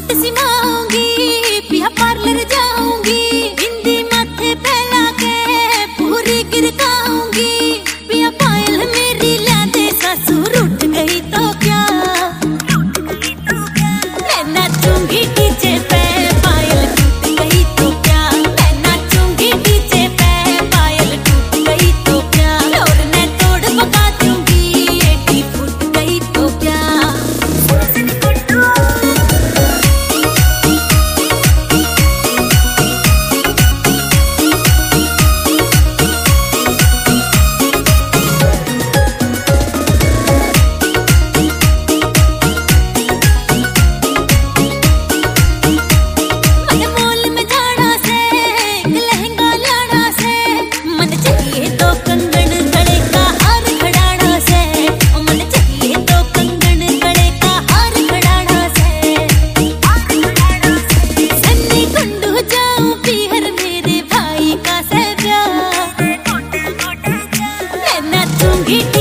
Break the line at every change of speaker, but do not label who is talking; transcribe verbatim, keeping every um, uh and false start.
Suit सिमाऊंगी, पिया parlour जाऊंगी, बिंदी माथे पे लाके पूरी गिरकाऊंगी। पिया पायल मेरी ला दे, ससुर उठ गई तो क्या, मैं नाचूंगी डीजे पे, पायल टूट गई तो क्या, मैं नाचूंगी डीजे पे, पायल टूट गई तो क्या, और मैं तोड़ पका दूंगी, एटी फूट गई तो क्या। It